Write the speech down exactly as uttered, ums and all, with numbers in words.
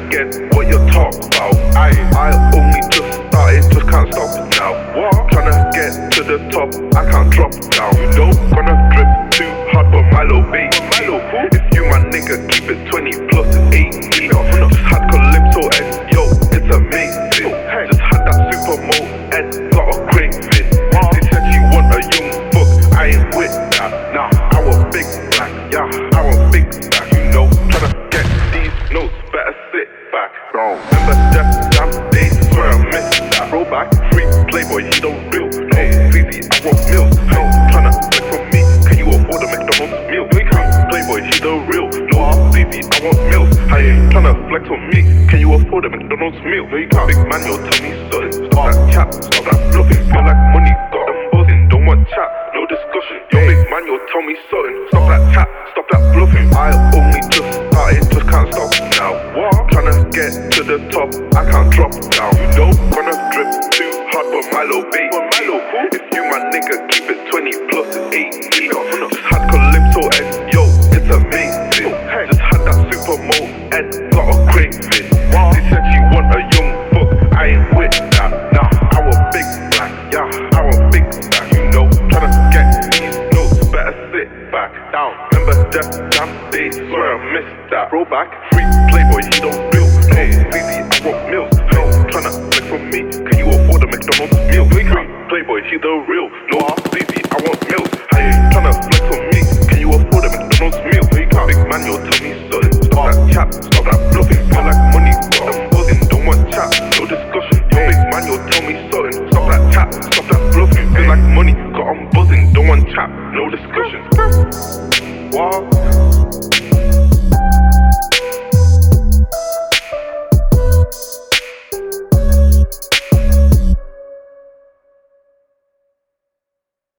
get what you talk about. I, I only just started, just can't stop it now. What? Tryna get to the top, I can't drop down. You don't gonna drip too hard for Milo, baby. Milo, if you my nigga, keep it twenty plus eighteen. Just had Calypso and yo, it's amazing. Just had that super mode and got a great fit. They said you want a young fuck, I ain't with that. Nah, I want big black, yeah, I want big black. You know, tryna get these notes, better sit back. Remember them damn days, swear I missed that. Roll back, free Playboy, he don't real. No, Zizi, I want meals. No, tryna flex for me, can you afford a McDonald's meal? Playboy, he the real. No, Zizi, I want meals. I ain't tryna flex on me, can you afford a McDonald's meal? No, you can't. Big man, you'll tell me something. Stop that chat, stop that bluffing. Feel like money, got them buzzing. Don't want chat, no discussion. Yo, big man, you'll tell me something. Stop that chat, stop that bluffing. I only just started, just can't stop now. What? Tryna get to the top, I can't drop down. You don't gonna drip too hard for Milo, baby. Milo, if you my nigga, keep it twenty plus eighteen. Just had Calypso and yo, it's amazing. Just had that super mode and got a great fit. They said you want a young fuck, I ain't with that. Nah, I want big black, yeah, I want big black. You know, tryna get these notes, better sit back down. Remember them damn days, swear I missed that. Roll back, free Playboy, he don't real. No, Zizi, I want meals. No, tryna flex for me, can you afford a McDonald's meal? Free Playboy, he the real. No, Zizi, I want meals. I ain't tryna flex for me, can you afford a McDonald's meal? Big man, you'll tell me something. Stop that chat, stop that bluffing. Feel like money, got them buzzing. Don't want chat, no discussion. Yo, big man, you'll tell me something. Stop that chat, stop that bluffing. Feel like money, got them buzzing. Don't want chat, no discussion. What?